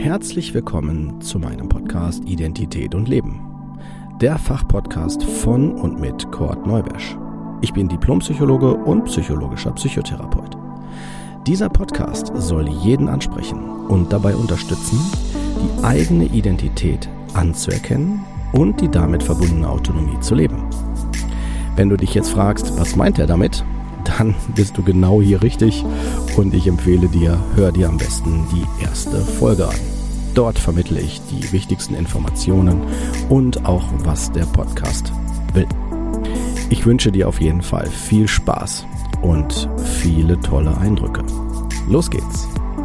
Herzlich willkommen zu meinem Podcast Identität und Leben, der Fachpodcast von und mit Kurt Neubersch. Ich bin Diplompsychologe und psychologischer Psychotherapeut. Dieser Podcast soll jeden ansprechen und dabei unterstützen, die eigene Identität anzuerkennen und die damit verbundene Autonomie zu leben. Wenn du dich jetzt fragst, was meint er damit, dann bist du genau hier richtig und ich empfehle dir, hör dir am besten die erste Folge an. Dort vermittle ich die wichtigsten Informationen und auch, was der Podcast will. Ich wünsche dir auf jeden Fall viel Spaß und viele tolle Eindrücke. Los geht's!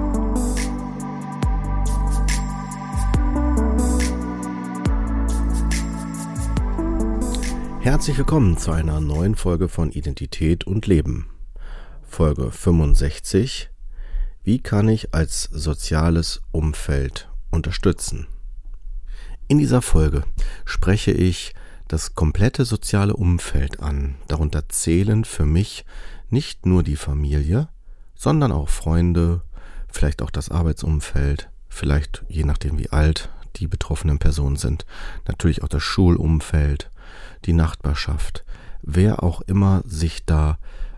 Herzlich willkommen zu einer neuen Folge von Identität und Leben. Folge 65. Wie kann ich als soziales Umfeld unterstützen? In dieser Folge spreche ich das komplette soziale Umfeld an. Darunter zählen für mich nicht nur die Familie, sondern auch Freunde, vielleicht auch das Arbeitsumfeld, vielleicht je nachdem wie alt die betroffenen Personen sind, natürlich auch das Schulumfeld, die Nachbarschaft, wer auch immer sich da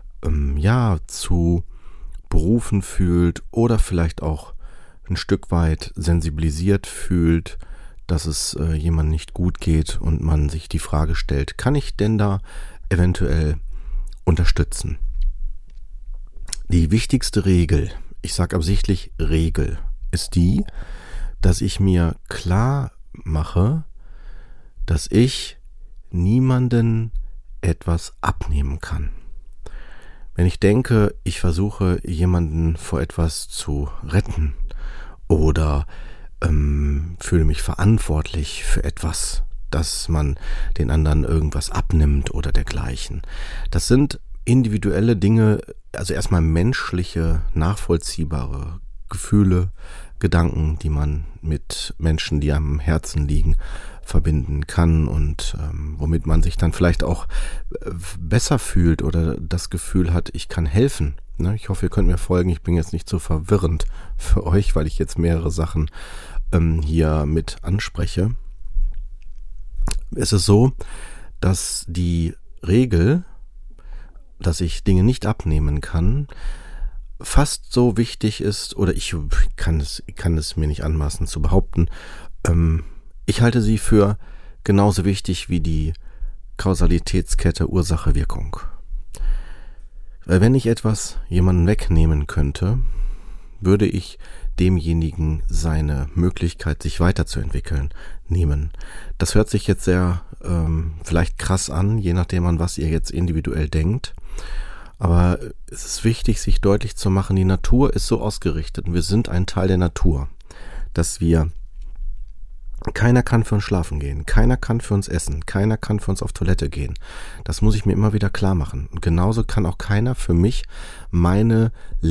zu berufen fühlt oder vielleicht auch ein Stück weit sensibilisiert fühlt, dass es jemandem nicht gut geht und man sich die Frage stellt, kann ich denn da eventuell unterstützen? Die wichtigste Regel, ich sage absichtlich Regel, ist die, dass ich mir klar mache, dass ich niemanden etwas abnehmen kann. Wenn ich denke, ich versuche jemanden vor etwas zu retten oder fühle mich verantwortlich für etwas, dass man den anderen irgendwas abnimmt oder dergleichen. Das sind individuelle Dinge, also erstmal menschliche, nachvollziehbare Gefühle, Gedanken, die man mit Menschen, die am Herzen liegen, verbinden kann und womit man sich dann vielleicht auch besser fühlt oder das Gefühl hat, ich kann helfen. Ne? Ich hoffe, ihr könnt mir folgen. Ich bin jetzt nicht so verwirrend für euch, weil ich jetzt mehrere Sachen hier mit anspreche. Es ist so, dass die Regel, dass ich Dinge nicht abnehmen kann, fast so wichtig ist, oder ich kann es mir nicht anmaßen zu behaupten, ich halte sie für genauso wichtig wie die Kausalitätskette Ursache-Wirkung. Weil wenn ich etwas jemanden wegnehmen könnte, würde ich demjenigen seine Möglichkeit, sich weiterzuentwickeln, nehmen. Das hört sich jetzt sehr vielleicht krass an, je nachdem an was ihr jetzt individuell denkt. Aber es ist wichtig, sich deutlich zu machen, die Natur ist so ausgerichtet und wir sind ein Teil der Natur, dass keiner kann für uns schlafen gehen, keiner kann für uns essen, keiner kann für uns auf Toilette gehen. Das muss ich mir immer wieder klar machen. Und genauso kann auch keiner für mich meine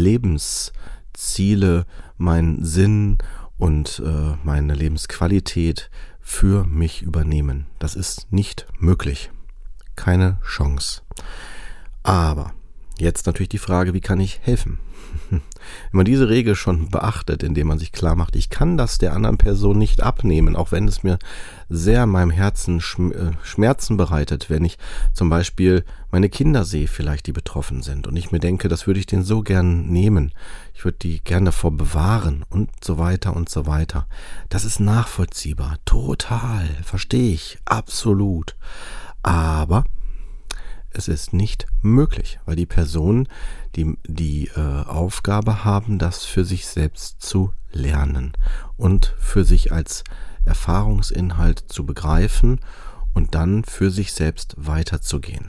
Lebensziele, meinen Sinn und meine Lebensqualität für mich übernehmen. Das ist nicht möglich. Keine Chance. Aber jetzt natürlich die Frage, wie kann ich helfen? Wenn man diese Regel schon beachtet, indem man sich klar macht, ich kann das der anderen Person nicht abnehmen, auch wenn es mir sehr meinem Herzen Schmerzen bereitet, wenn ich zum Beispiel meine Kinder sehe, vielleicht die betroffen sind und ich mir denke, das würde ich denen so gern nehmen, ich würde die gern davor bewahren und so weiter und so weiter. Das ist nachvollziehbar, total, verstehe ich, absolut. Aber es ist nicht möglich, weil die Personen die Aufgabe haben, das für sich selbst zu lernen und für sich als Erfahrungsinhalt zu begreifen und dann für sich selbst weiterzugehen.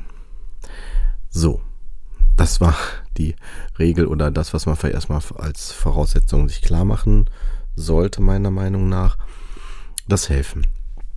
So, das war die Regel oder das, was man vielleicht erstmal als Voraussetzung sich klar machen sollte, meiner Meinung nach. Das Helfen.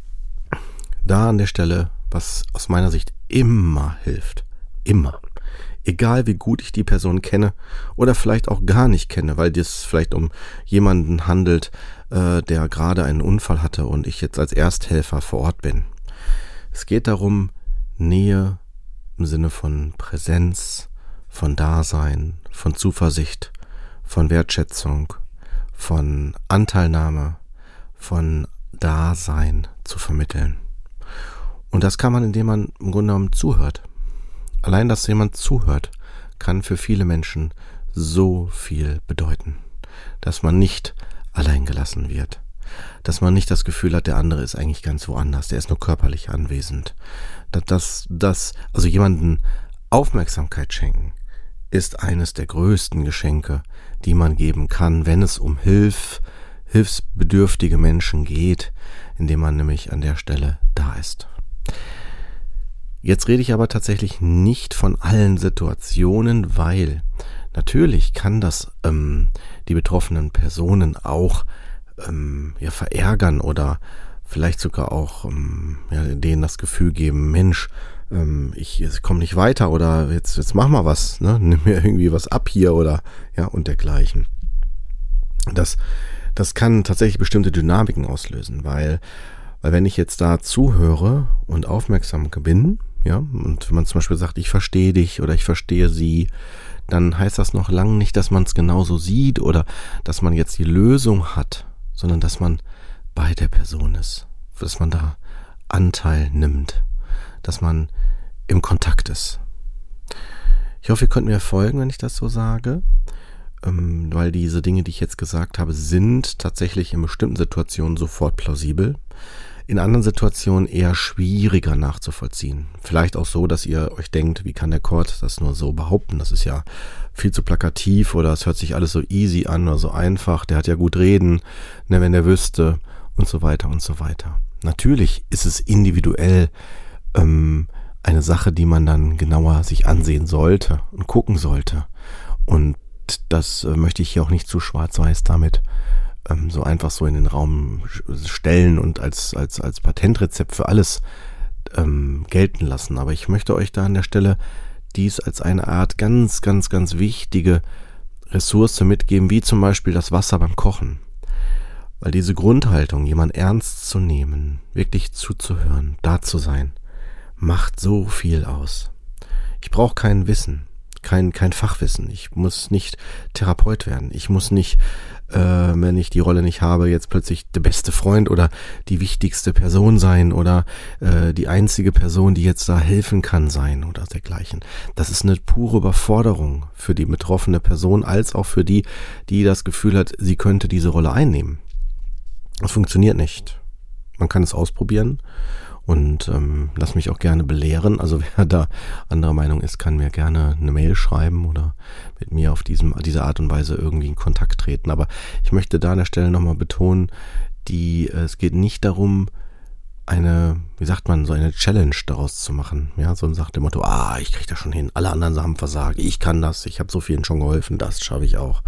Da an der Stelle, was aus meiner Sicht immer hilft. Immer. Egal wie gut ich die Person kenne oder vielleicht auch gar nicht kenne, weil es vielleicht um jemanden handelt, der gerade einen Unfall hatte und ich jetzt als Ersthelfer vor Ort bin. Es geht darum, Nähe im Sinne von Präsenz, von Dasein, von Zuversicht, von Wertschätzung, von Anteilnahme, von Dasein zu vermitteln. Und das kann man, indem man im Grunde genommen zuhört. Allein, dass jemand zuhört, kann für viele Menschen so viel bedeuten. Dass man nicht allein gelassen wird. Dass man nicht das Gefühl hat, der andere ist eigentlich ganz woanders, der ist nur körperlich anwesend. Also jemanden Aufmerksamkeit schenken, ist eines der größten Geschenke, die man geben kann, wenn es um hilfsbedürftige Menschen geht, indem man nämlich an der Stelle da ist. Jetzt rede ich aber tatsächlich nicht von allen Situationen, weil natürlich kann das die betroffenen Personen auch verärgern oder vielleicht sogar auch denen das Gefühl geben, Mensch, ich komme nicht weiter oder jetzt mach mal was, ne? Nimm mir irgendwie was ab hier oder und dergleichen. Das kann tatsächlich bestimmte Dynamiken auslösen, weil wenn ich jetzt da zuhöre und aufmerksam bin, und wenn man zum Beispiel sagt, ich verstehe dich oder ich verstehe sie, dann heißt das noch lange nicht, dass man es genauso sieht oder dass man jetzt die Lösung hat, sondern dass man bei der Person ist, dass man da Anteil nimmt, dass man im Kontakt ist. Ich hoffe, ihr könnt mir folgen, wenn ich das so sage, weil diese Dinge, die ich jetzt gesagt habe, sind tatsächlich in bestimmten Situationen sofort plausibel, in anderen Situationen eher schwieriger nachzuvollziehen. Vielleicht auch so, dass ihr euch denkt, wie kann der Kurt das nur so behaupten? Das ist ja viel zu plakativ oder es hört sich alles so easy an oder so einfach. Der hat ja gut reden, ne, wenn der wüsste und so weiter und so weiter. Natürlich ist es individuell eine Sache, die man dann genauer sich ansehen sollte und gucken sollte. Und das möchte ich hier auch nicht zu schwarz-weiß damit so einfach so in den Raum stellen und als Patentrezept für alles gelten lassen. Aber ich möchte euch da an der Stelle dies als eine Art ganz, ganz, ganz wichtige Ressource mitgeben, wie zum Beispiel das Wasser beim Kochen. Weil diese Grundhaltung, jemanden ernst zu nehmen, wirklich zuzuhören, da zu sein, macht so viel aus. Ich brauche kein Wissen, kein Fachwissen. Ich muss nicht Therapeut werden. Ich muss nicht, wenn ich die Rolle nicht habe, jetzt plötzlich der beste Freund oder die wichtigste Person sein oder die einzige Person, die jetzt da helfen kann sein oder dergleichen. Das ist eine pure Überforderung für die betroffene Person, als auch für die das Gefühl hat, sie könnte diese Rolle einnehmen. Das funktioniert nicht. Man kann es ausprobieren. Und lass mich auch gerne belehren. Also wer da anderer Meinung ist, kann mir gerne eine Mail schreiben oder mit mir auf diese Art und Weise irgendwie in Kontakt treten. Aber ich möchte da an der Stelle nochmal betonen, es geht nicht darum, so eine Challenge daraus zu machen. Ja, so nach dem Motto, ich kriege das schon hin, alle anderen haben versagt, ich kann das, ich habe so vielen schon geholfen, das schaffe ich auch.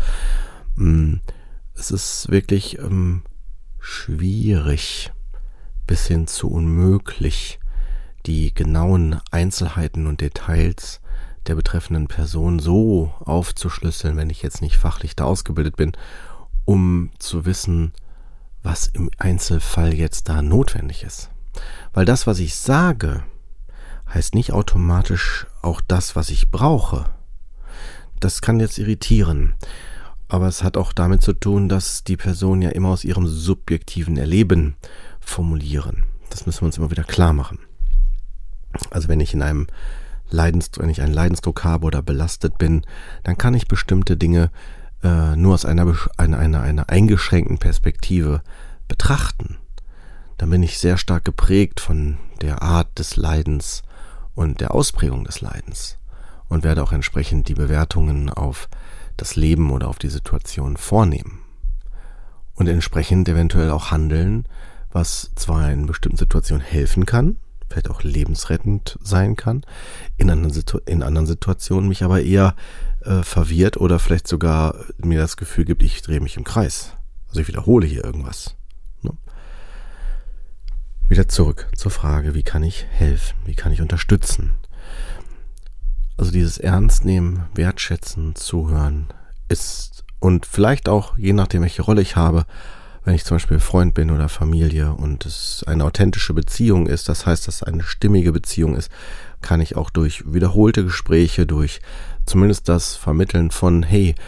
Es ist wirklich schwierig, bis hin zu unmöglich, die genauen Einzelheiten und Details der betreffenden Person so aufzuschlüsseln, wenn ich jetzt nicht fachlich da ausgebildet bin, um zu wissen, was im Einzelfall jetzt da notwendig ist. Weil das, was ich sage, heißt nicht automatisch auch das, was ich brauche. Das kann jetzt irritieren. Aber es hat auch damit zu tun, dass die Personen ja immer aus ihrem subjektiven Erleben formulieren. Das müssen wir uns immer wieder klar machen. Also wenn ich einen Leidensdruck habe oder belastet bin, dann kann ich bestimmte Dinge nur aus einer eingeschränkten Perspektive betrachten. Dann bin ich sehr stark geprägt von der Art des Leidens und der Ausprägung des Leidens und werde auch entsprechend die Bewertungen auf das Leben oder auf die Situation vornehmen und entsprechend eventuell auch handeln, was zwar in bestimmten Situationen helfen kann, vielleicht auch lebensrettend sein kann, in anderen Situationen mich aber eher verwirrt oder vielleicht sogar mir das Gefühl gibt, ich drehe mich im Kreis. Also ich wiederhole hier irgendwas. Ne? Wieder zurück zur Frage, wie kann ich helfen, wie kann ich unterstützen? Also dieses Ernstnehmen, Wertschätzen, Zuhören ist, und vielleicht auch, je nachdem welche Rolle ich habe, wenn ich zum Beispiel Freund bin oder Familie und es eine authentische Beziehung ist, das heißt, dass es eine stimmige Beziehung ist, kann ich auch durch wiederholte Gespräche, durch zumindest das Vermitteln von, hey,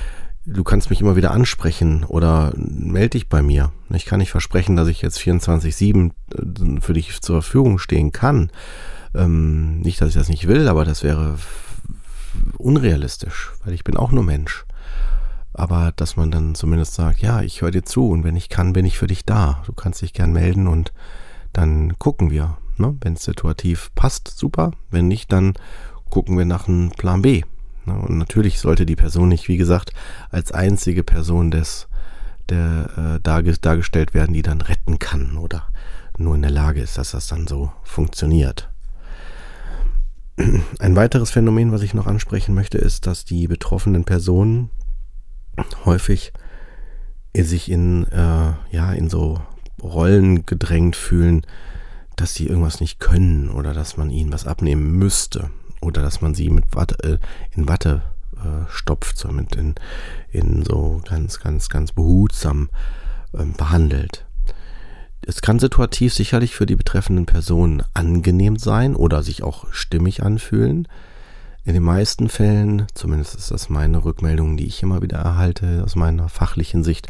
du kannst mich immer wieder ansprechen oder melde dich bei mir. Ich kann nicht versprechen, dass ich jetzt 24/7 für dich zur Verfügung stehen kann. Nicht, dass ich das nicht will, aber das wäre unrealistisch, weil ich bin auch nur Mensch. Aber dass man dann zumindest sagt, ja, ich höre dir zu und wenn ich kann, bin ich für dich da. Du kannst dich gern melden und dann gucken wir. Ne? Wenn es situativ passt, super. Wenn nicht, dann gucken wir nach einem Plan B. Ne? Und natürlich sollte die Person nicht, wie gesagt, als einzige Person dargestellt werden, die dann retten kann oder nur in der Lage ist, dass das dann so funktioniert. Ein weiteres Phänomen, was ich noch ansprechen möchte, ist, dass die betroffenen Personen häufig sich in so Rollen gedrängt fühlen, dass sie irgendwas nicht können oder dass man ihnen was abnehmen müsste oder dass man sie mit in Watte stopft, somit in so ganz, ganz, ganz behutsam behandelt. Es kann situativ sicherlich für die betreffenden Personen angenehm sein oder sich auch stimmig anfühlen. In den meisten Fällen, zumindest ist das meine Rückmeldung, die ich immer wieder erhalte aus meiner fachlichen Sicht,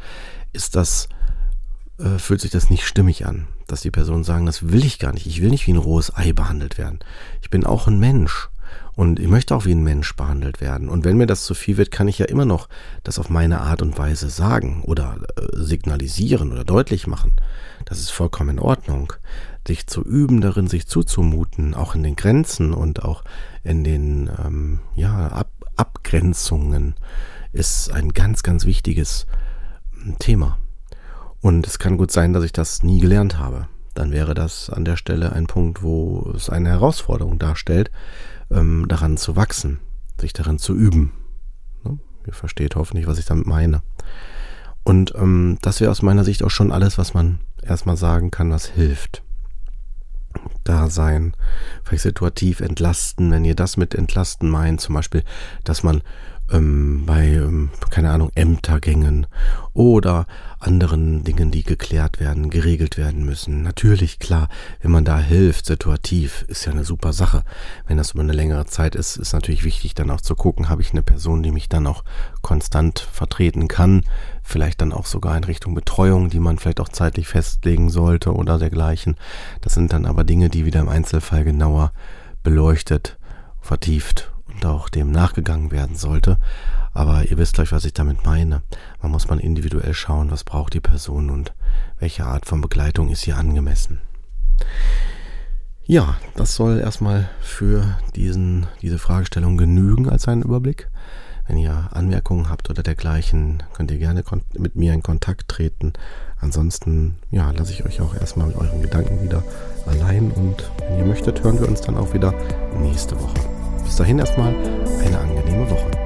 fühlt sich das nicht stimmig an, dass die Personen sagen, das will ich gar nicht. Ich will nicht wie ein rohes Ei behandelt werden. Ich bin auch ein Mensch und ich möchte auch wie ein Mensch behandelt werden. Und wenn mir das zu viel wird, kann ich ja immer noch das auf meine Art und Weise sagen oder signalisieren oder deutlich machen. Das ist vollkommen in Ordnung. Sich zu üben darin, sich zuzumuten, auch in den Grenzen und auch in den Abgrenzungen, ist ein ganz, ganz wichtiges Thema. Und es kann gut sein, dass ich das nie gelernt habe. Dann wäre das an der Stelle ein Punkt, wo es eine Herausforderung darstellt, daran zu wachsen, sich darin zu üben. Ne? Ihr versteht hoffentlich, was ich damit meine. Und das wäre aus meiner Sicht auch schon alles, was man erstmal sagen kann, was hilft. Da sein, vielleicht situativ entlasten, wenn ihr das mit entlasten meint, zum Beispiel, dass man bei, Ämtergängen oder anderen Dingen, die geklärt werden, geregelt werden müssen. Natürlich, klar, wenn man da hilft, situativ, ist ja eine super Sache. Wenn das über eine längere Zeit ist, ist natürlich wichtig, dann auch zu gucken, habe ich eine Person, die mich dann auch konstant vertreten kann, vielleicht dann auch sogar in Richtung Betreuung, die man vielleicht auch zeitlich festlegen sollte oder dergleichen. Das sind dann aber Dinge, die wieder im Einzelfall genauer beleuchtet, vertieft und auch dem nachgegangen werden sollte. Aber ihr wisst gleich, was ich damit meine. Man muss individuell schauen, was braucht die Person und welche Art von Begleitung ist hier angemessen. Ja, das soll erstmal für diese Fragestellung genügen als einen Überblick. Wenn ihr Anmerkungen habt oder dergleichen, könnt ihr gerne mit mir in Kontakt treten. Ansonsten, lasse ich euch auch erstmal mit euren Gedanken wieder allein und wenn ihr möchtet, hören wir uns dann auch wieder nächste Woche. Bis dahin erstmal eine angenehme Woche.